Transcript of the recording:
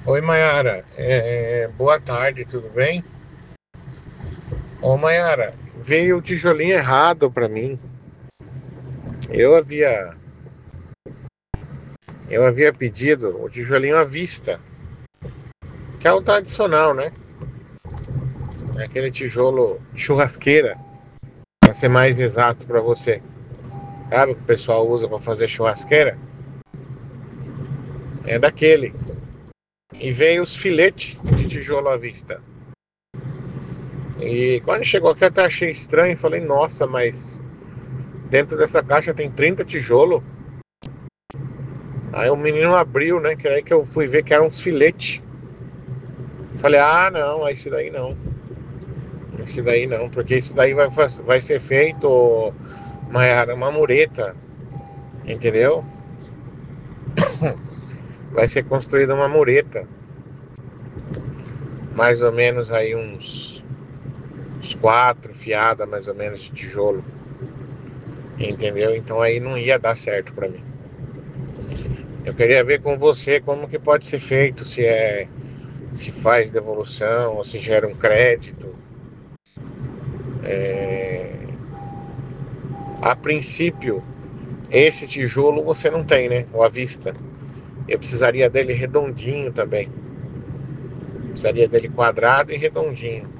Oi, Mayara. Boa tarde, tudo bem? Ô, Mayara, veio o tijolinho errado para mim. Eu havia, eu havia pedido o tijolinho à vista, que é o tradicional, né? É aquele tijolo churrasqueira, para ser mais exato para você. Sabe o que o pessoal usa para fazer churrasqueira? É daquele. E veio os filetes de tijolo à vista. E quando chegou aqui eu até achei estranho, falei, nossa, mas dentro dessa caixa tem 30 tijolos. Aí o menino abriu, né? Que aí que eu fui ver que eram uns filetes. Falei, ah, não, esse daí não. Esse daí não, porque isso daí vai ser feito, Maiara, uma mureta, entendeu? Vai ser construída uma mureta, mais ou menos aí uns quatro fiadas, mais ou menos, de tijolo, entendeu? Então aí não ia dar certo pra mim. Eu queria ver com você como que pode ser feito, se faz devolução, ou se gera um crédito. É, a princípio, esse tijolo você não tem, né? O à vista. Eu precisaria dele redondinho também. Precisaria dele quadrado e redondinho.